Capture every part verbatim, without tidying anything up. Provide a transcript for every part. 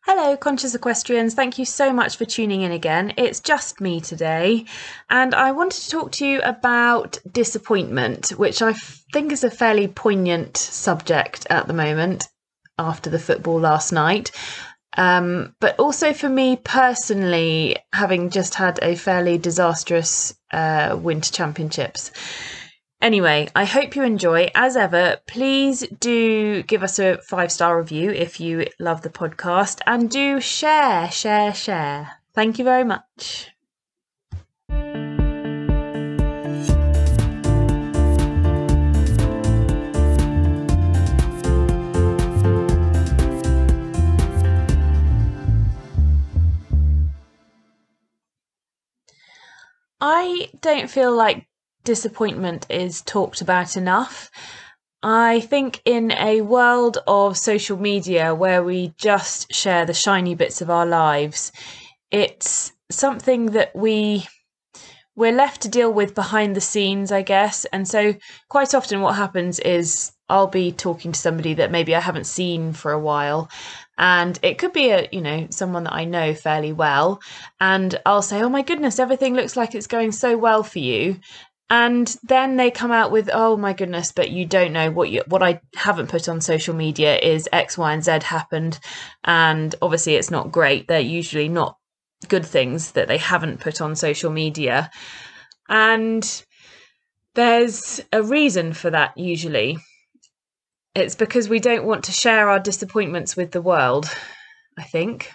Hello, Conscious Equestrians. Thank you so much for tuning in again. It's just me today, and I wanted to talk to you about disappointment, which I think is a fairly poignant subject at the moment after the football last night. Um, but also for me personally, having just had a fairly disastrous uh, Winter Championships. Anyway, I hope you enjoy. As ever, please do give us a five-star review if you love the podcast, and do share, share, share. Thank you very much. I don't feel like disappointment is talked about enough. I think in a world of social media where we just share the shiny bits of our lives, it's something that we we're left to deal with behind the scenes, I guess. And so quite often what happens is I'll be talking to somebody that maybe I haven't seen for a while, and it could be a, you know, someone that I know fairly well, and I'll say, "Oh my goodness, everything looks like it's going so well for you." And then they come out with, "Oh my goodness, but you don't know what you, what I haven't put on social media is X, Y, and Z happened." And obviously it's not great. They're usually not good things that they haven't put on social media. And there's a reason for that usually. It's because we don't want to share our disappointments with the world, I think.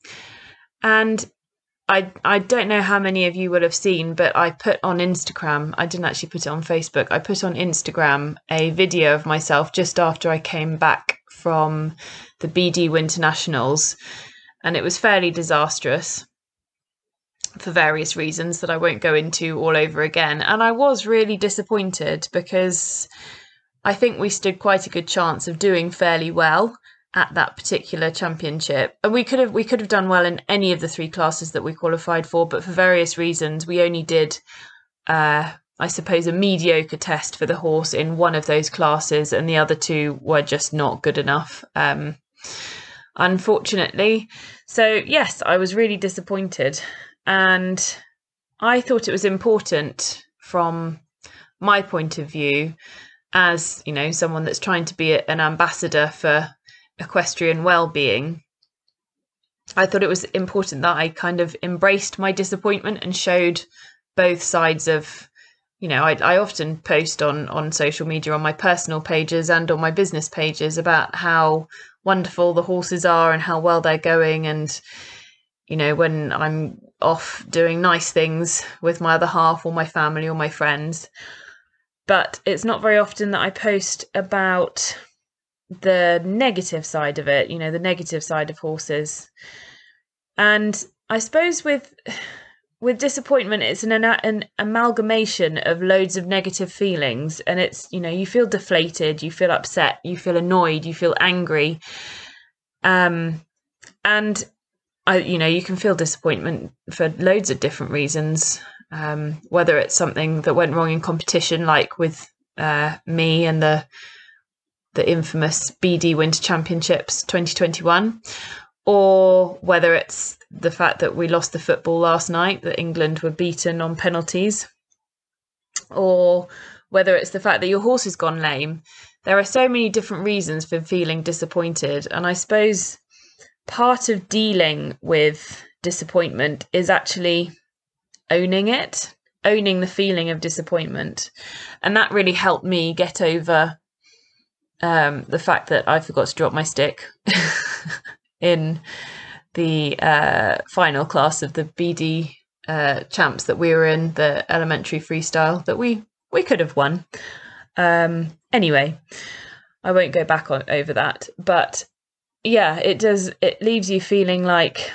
And I I don't know how many of you will have seen, but I put on Instagram, I didn't actually put it on Facebook, I put on Instagram a video of myself just after I came back from the B D Winter Nationals, and it was fairly disastrous for various reasons that I won't go into all over again. And I was really disappointed because I think we stood quite a good chance of doing fairly well at that particular championship, and we could have we could have done well in any of the three classes that we qualified for, but for various reasons we only did uh I suppose a mediocre test for the horse in one of those classes, and the other two were just not good enough, um unfortunately. So yes, I was really disappointed, and I thought it was important from my point of view, as you know, someone that's trying to be an ambassador for equestrian well-being. I thought it was important that I kind of embraced my disappointment and showed both sides of, you know, I, I often post on on social media, on my personal pages and on my business pages, about how wonderful the horses are and how well they're going, and you know, when I'm off doing nice things with my other half or my family or my friends. But it's not very often that I post about the negative side of it, you know, the negative side of horses. And I suppose with with disappointment, it's an, an amalgamation of loads of negative feelings, and it's, you know, you feel deflated, you feel upset, you feel annoyed, you feel angry, um and I, you know, you can feel disappointment for loads of different reasons, um whether it's something that went wrong in competition, like with uh me and the the infamous B D Winter Championships twenty twenty-one, or whether it's the fact that we lost the football last night, that England were beaten on penalties, or whether it's the fact that your horse has gone lame. There are so many different reasons for feeling disappointed, and I suppose part of dealing with disappointment is actually owning it, owning the feeling of disappointment. And that really helped me get over Um, the fact that I forgot to drop my stick in the uh, final class of the B D uh, champs that we were in, the elementary freestyle, that we, we could have won. Um, anyway, I won't go back on over that. But yeah, it does, it leaves you feeling like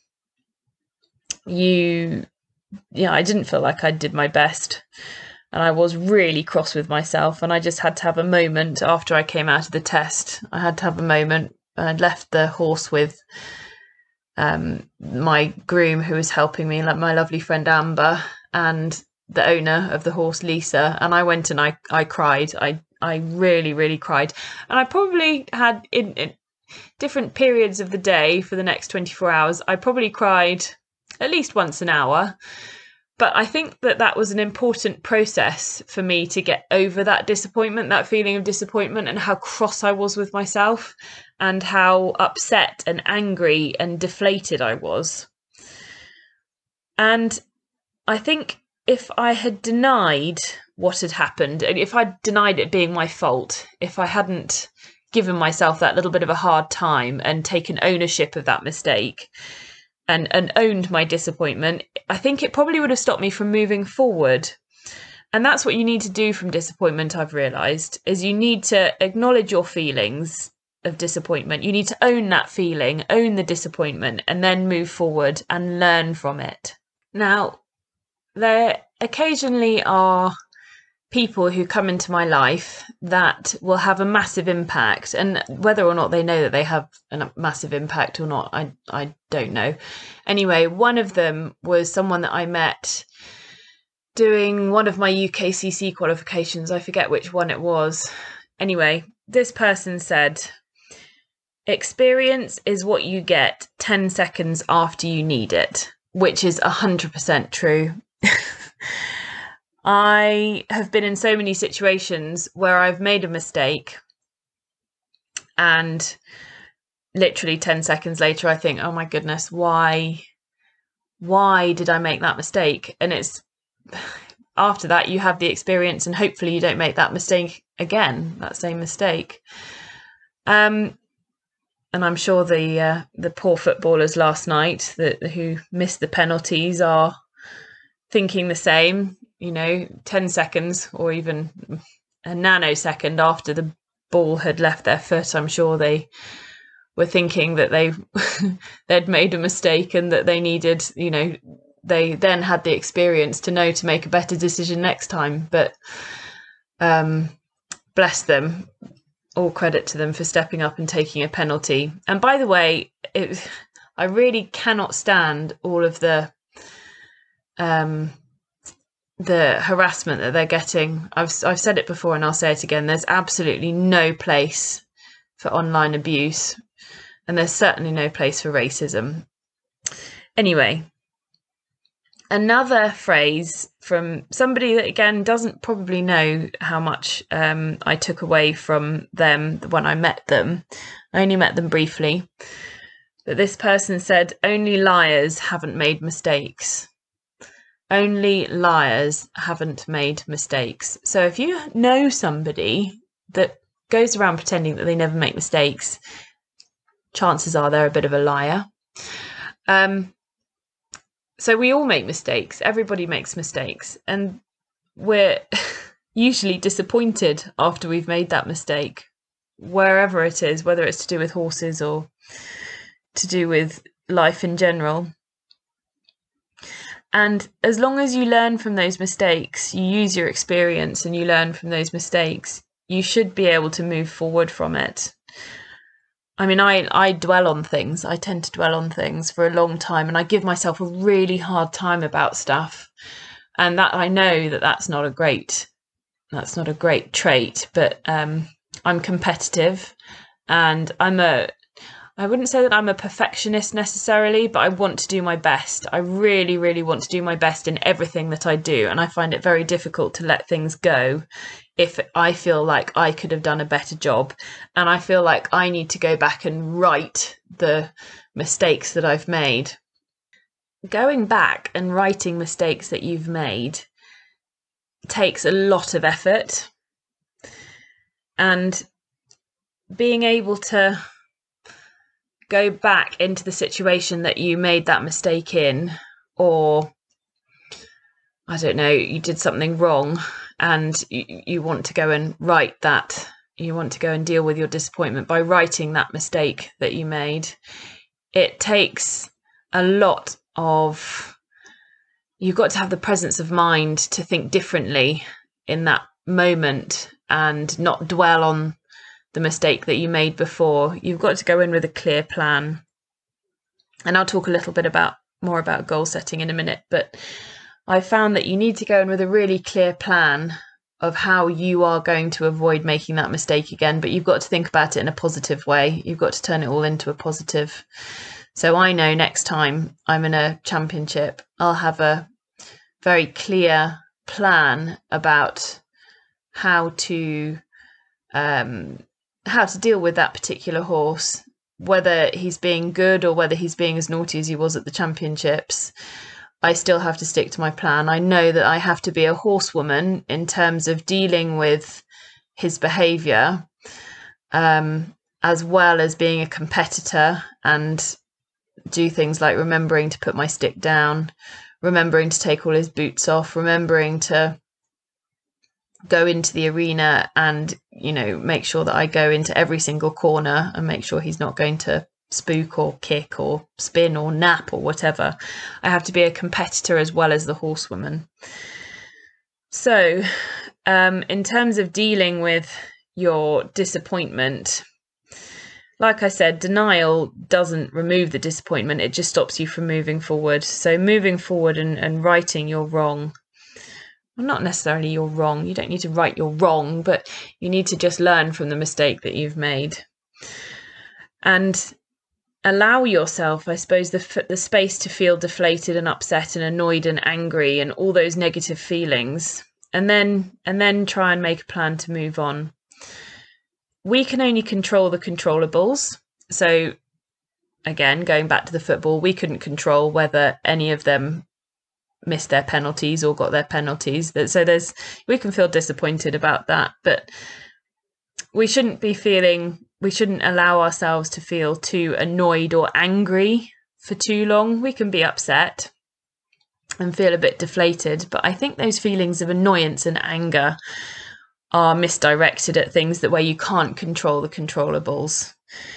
you, yeah, I didn't feel like I did my best. And I was really cross with myself, and I just had to have a moment after I came out of the test. I had to have a moment. I'd left the horse with um, my groom, who was helping me, like my lovely friend Amber, and the owner of the horse, Lisa. And I went and I, I cried. I, I really, really cried. And I probably had, in, in different periods of the day for the next twenty-four hours, I probably cried at least once an hour. But I think that that was an important process for me to get over that disappointment, that feeling of disappointment, and how cross I was with myself and how upset and angry and deflated I was. And I think if I had denied what had happened, and if I'd denied it being my fault, if I hadn't given myself that little bit of a hard time and taken ownership of that mistake and, and owned my disappointment, I think it probably would have stopped me from moving forward. And that's what you need to do from disappointment, I've realised, is you need to acknowledge your feelings of disappointment. You need to own that feeling, own the disappointment, and then move forward and learn from it. Now, there occasionally are people who come into my life that will have a massive impact, and whether or not they know that they have a massive impact or not, I I don't know. Anyway, one of them was someone that I met doing one of my U K C C qualifications. I forget which one it was. Anyway, this person said, "Experience is what you get ten seconds after you need it," which is one hundred percent true. I have been in so many situations where I've made a mistake and literally ten seconds later I think, oh my goodness, why, why did I make that mistake? And it's after that you have the experience and hopefully you don't make that mistake again, that same mistake. Um, and I'm sure the uh, the poor footballers last night that who missed the penalties are thinking the same. You know, ten seconds or even a nanosecond after the ball had left their foot, I'm sure they were thinking that they they'd made a mistake and that they needed, you know, they then had the experience to know to make a better decision next time. But um, bless them, all credit to them for stepping up and taking a penalty. And by the way, it, I really cannot stand all of the um, the harassment that they're getting. I've I've said it before and I'll say it again. There's absolutely no place for online abuse, and there's certainly no place for racism. Anyway, another phrase from somebody that again doesn't probably know how much um, I took away from them when I met them. I only met them briefly, but this person said, "Only liars haven't made mistakes." Only liars haven't made mistakes. So if you know somebody that goes around pretending that they never make mistakes, chances are they're a bit of a liar. Um, so we all make mistakes. Everybody makes mistakes. And we're usually disappointed after we've made that mistake, wherever it is, whether it's to do with horses or to do with life in general. And as long as you learn from those mistakes, you use your experience and you learn from those mistakes, you should be able to move forward from it. I mean, I, I dwell on things. I tend to dwell on things for a long time, and I give myself a really hard time about stuff. And that I know that that's not a great, that's not a great trait, but um, I'm competitive and I'm a, I wouldn't say that I'm a perfectionist necessarily, but I want to do my best. I really, really want to do my best in everything that I do. And I find it very difficult to let things go if I feel like I could have done a better job. And I feel like I need to go back and right the mistakes that I've made. Going back and righting mistakes that you've made takes a lot of effort. And being able to go back into the situation that you made that mistake in, or I don't know, you did something wrong and you, you want to go and right that, you want to go and deal with your disappointment by righting that mistake that you made. It takes a lot of, you've got to have the presence of mind to think differently in that moment and not dwell on the mistake that you made before. You've got to go in with a clear plan. And I'll talk a little bit about more about goal setting in a minute, but I found that you need to go in with a really clear plan of how you are going to avoid making that mistake again. But you've got to think about it in a positive way. You've got to turn it all into a positive. So I know next time I'm in a championship, I'll have a very clear plan about how to um, how to deal with that particular horse, whether he's being good or whether he's being as naughty as he was at the championships. I still have to stick to my plan. I know that I have to be a horsewoman in terms of dealing with his behaviour, um, as well as being a competitor, and do things like remembering to put my stick down, remembering to take all his boots off, remembering to go into the arena and, you know, make sure that I go into every single corner and make sure he's not going to spook or kick or spin or nap or whatever. I have to be a competitor as well as the horsewoman. So um, in terms of dealing with your disappointment, like I said, denial doesn't remove the disappointment. It just stops you from moving forward. So moving forward and, and righting your wrong. Well, not necessarily you're wrong. You don't need to right your wrong, but you need to just learn from the mistake that you've made. And allow yourself, I suppose, the the space to feel deflated and upset and annoyed and angry and all those negative feelings, and then and then try and make a plan to move on. We can only control the controllables. So again, going back to the football, we couldn't control whether any of them missed their penalties or got their penalties. So there's we can feel disappointed about that, but we shouldn't be feeling we shouldn't allow ourselves to feel too annoyed or angry for too long. We can be upset and feel a bit deflated, but I think those feelings of annoyance and anger are misdirected at things that where you can't control the controllables.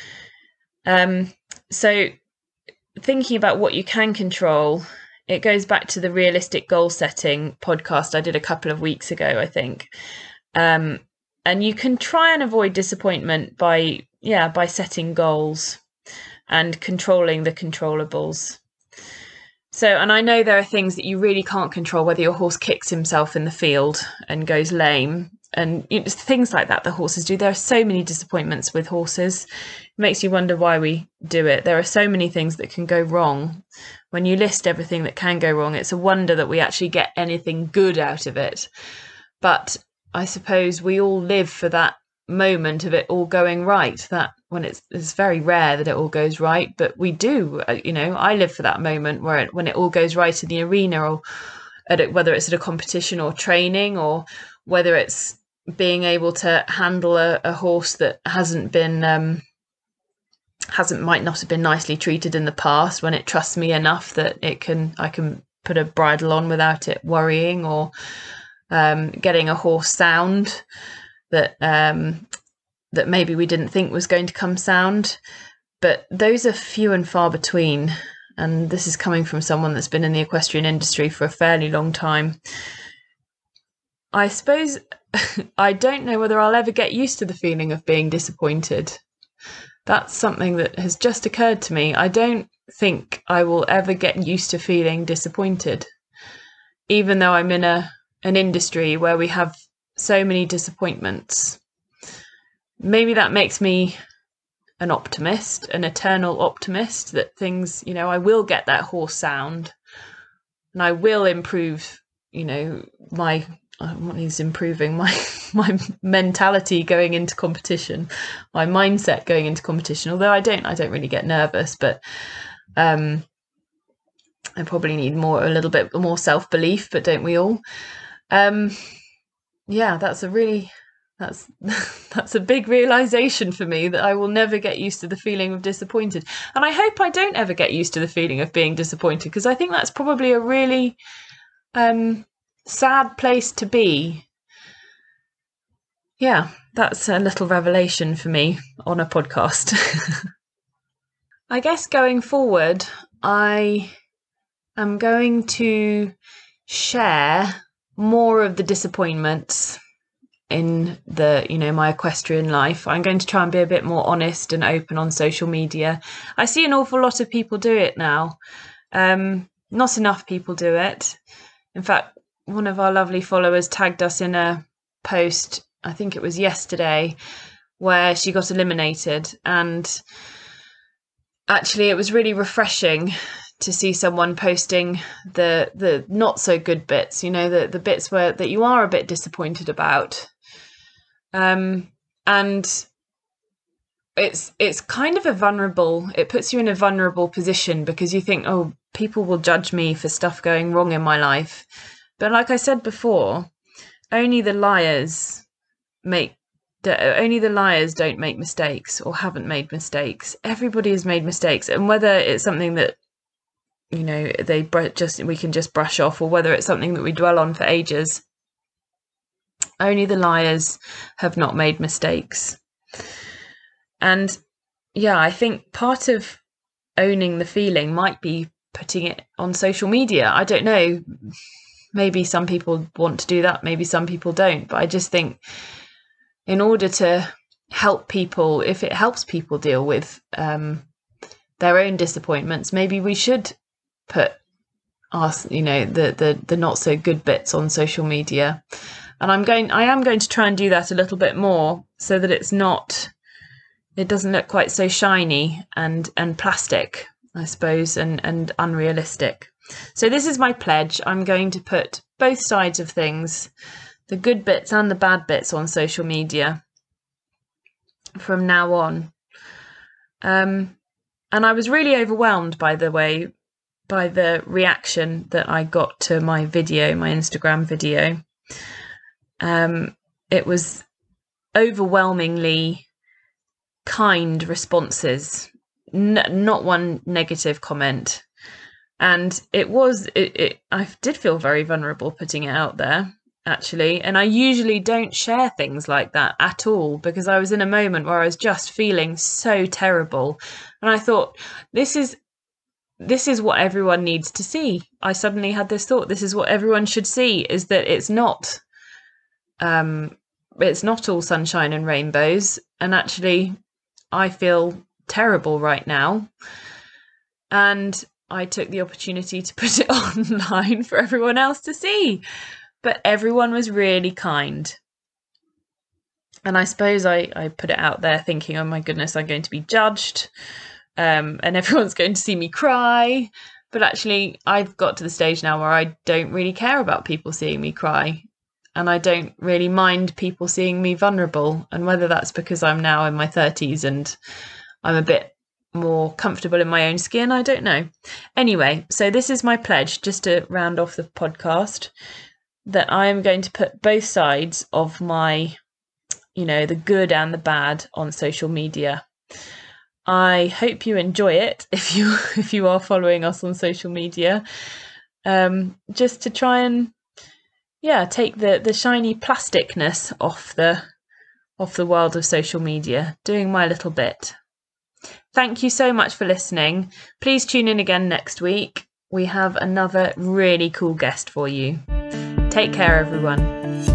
Um, so thinking about what you can control, it goes back to the realistic goal setting podcast I did a couple of weeks ago, I think. Um, And you can try and avoid disappointment by, yeah, by setting goals and controlling the controllables. So, and I know there are things that you really can't control, whether your horse kicks himself in the field and goes lame and you know, things like that the horses do. There are so many disappointments with horses. It makes you wonder why we do it. There are so many things that can go wrong. When you list everything that can go wrong, it's a wonder that we actually get anything good out of it. But I suppose we all live for that moment of it all going right, that when it's, it's very rare that it all goes right, but we do, you know, I live for that moment where it, when it all goes right in the arena, or at it, whether it's at a competition or training, or whether it's being able to handle a, a horse that hasn't been, um, hasn't, might not have been nicely treated in the past, when it trusts me enough that it can, I can put a bridle on without it worrying, or Um, getting a horse sound that um, that maybe we didn't think was going to come sound. But those are few and far between. And this is coming from someone that's been in the equestrian industry for a fairly long time. I suppose I don't know whether I'll ever get used to the feeling of being disappointed. That's something that has just occurred to me. I don't think I will ever get used to feeling disappointed, even though I'm in a an industry where we have so many disappointments. Maybe that makes me an optimist, an eternal optimist, that things, you know, I will get that horse sound and I will improve, you know, my, what is improving, my, my mentality going into competition, my mindset going into competition. Although I don't, I don't really get nervous, but, um, I probably need more, a little bit more self-belief, but don't we all? Um, yeah, that's a really, that's, that's a big realization for me, that I will never get used to the feeling of disappointed. And I hope I don't ever get used to the feeling of being disappointed, because I think that's probably a really, um, sad place to be. Yeah, that's a little revelation for me on a podcast. I guess going forward, I am going to share more of the disappointments in the, you know, my equestrian life. I'm going to try and be a bit more honest and open on social media. I see an awful lot of people do it now. Um, not enough people do it. In fact, one of our lovely followers tagged us in a post, I think it was yesterday, where she got eliminated, and actually it was really refreshing to see someone posting the the not so good bits, you know, the the bits where that you are a bit disappointed about. Um, and it's it's kind of a vulnerable, it puts you in a vulnerable position, because you think, oh, people will judge me for stuff going wrong in my life. But like I said before, only the liars make only the liars don't make mistakes, or haven't made mistakes. Everybody has made mistakes, and whether it's something that, you know, they just we can just brush off, or whether it's something that we dwell on for ages, only the liars have not made mistakes. And yeah, I think part of owning the feeling might be putting it on social media. I don't know, maybe some people want to do that, maybe some people don't, but I just think in order to help people, if it helps people deal with um, their own disappointments, maybe we should put our, you know, the, the the not so good bits on social media. And I'm going I am going to try and do that a little bit more, so that it's not it doesn't look quite so shiny and and plastic, I suppose, and and unrealistic. So this is my pledge. I'm going to put both sides of things, the good bits and the bad bits, on social media from now on. Um, and I was really overwhelmed, by the way, by the reaction that I got to my video, my Instagram video. Um, it was overwhelmingly kind responses, N- not one negative comment. And it was, it, it, I did feel very vulnerable putting it out there, actually. And I usually don't share things like that at all, because I was in a moment where I was just feeling so terrible. And I thought, this is, this is what everyone needs to see. I suddenly had this thought, this is what everyone should see, is that it's not, um, it's not all sunshine and rainbows. And actually, I feel terrible right now. And I took the opportunity to put it online for everyone else to see. But everyone was really kind. And I suppose I, I put it out there thinking, oh my goodness, I'm going to be judged. Um, and everyone's going to see me cry. But actually, I've got to the stage now where I don't really care about people seeing me cry. And I don't really mind people seeing me vulnerable. And whether that's because I'm now in my thirties and I'm a bit more comfortable in my own skin, I don't know. Anyway, so this is my pledge, just to round off the podcast, that I am going to put both sides of my, you know, the good and the bad on social media. I hope you enjoy it if you if you are following us on social media, um, just to try and yeah take the the shiny plasticness off the off the world of social media, doing my little bit. Thank you so much for listening. Please tune in again next week. We have another really cool guest for you. Take care, everyone.